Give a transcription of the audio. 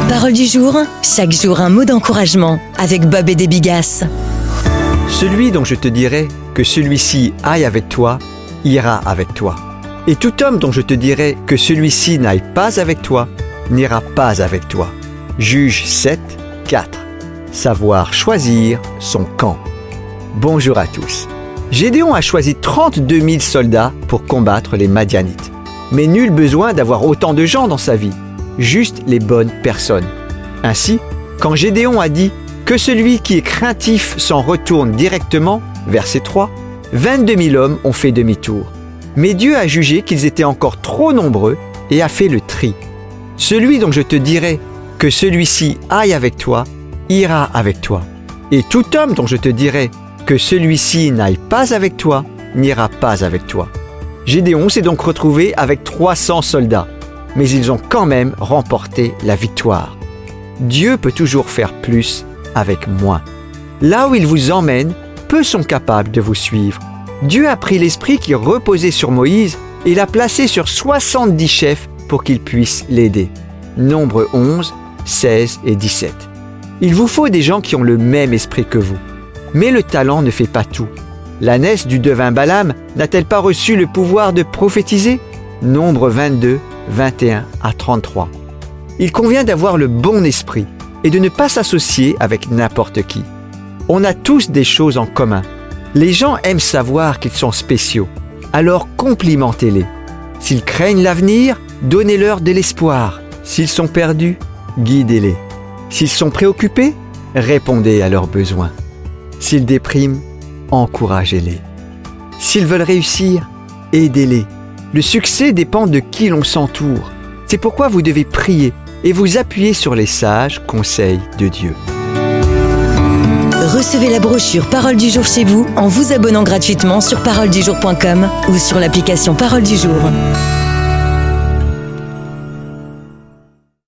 Parole du jour, chaque jour un mot d'encouragement avec Bob et des Bigas. Celui dont je te dirai que celui-ci aille avec toi, ira avec toi. Et tout homme dont je te dirai que celui-ci n'aille pas avec toi, n'ira pas avec toi. Juge 7, 4. Savoir choisir son camp. Bonjour à tous. Gédéon a choisi 32 000 soldats pour combattre les Madianites. Mais nul besoin d'avoir autant de gens dans sa vie, juste les bonnes personnes. Ainsi, quand Gédéon a dit « Que celui qui est craintif s'en retourne directement », verset 3, 22 000 hommes ont fait demi-tour. Mais Dieu a jugé qu'ils étaient encore trop nombreux et a fait le tri. Celui dont je te dirai que celui-ci aille avec toi, ira avec toi. Et tout homme dont je te dirai que celui-ci n'aille pas avec toi, n'ira pas avec toi. Gédéon s'est donc retrouvé avec 300 soldats, mais ils ont quand même remporté la victoire. Dieu peut toujours faire plus avec moins. Là où il vous emmène, peu sont capables de vous suivre. Dieu a pris l'esprit qui reposait sur Moïse et l'a placé sur 70 chefs pour qu'ils puissent l'aider. Nombre 11, 16 et 17. Il vous faut des gens qui ont le même esprit que vous. Mais le talent ne fait pas tout. L'ânesse du devin Balaam n'a-t-elle pas reçu le pouvoir de prophétiser ? Nombre 22, 21 à 33. Il convient d'avoir le bon esprit et de ne pas s'associer avec n'importe qui. On a tous des choses en commun. Les gens aiment savoir qu'ils sont spéciaux, alors complimentez-les. S'ils craignent l'avenir, donnez-leur de l'espoir. S'ils sont perdus, guidez-les. S'ils sont préoccupés, répondez à leurs besoins. S'ils dépriment, encouragez-les. S'ils veulent réussir, aidez-les. Le succès dépend de qui l'on s'entoure. C'est pourquoi vous devez prier et vous appuyer sur les sages conseils de Dieu. Recevez la brochure Parole du jour chez vous en vous abonnant gratuitement sur paroledujour.com ou sur l'application Parole du jour.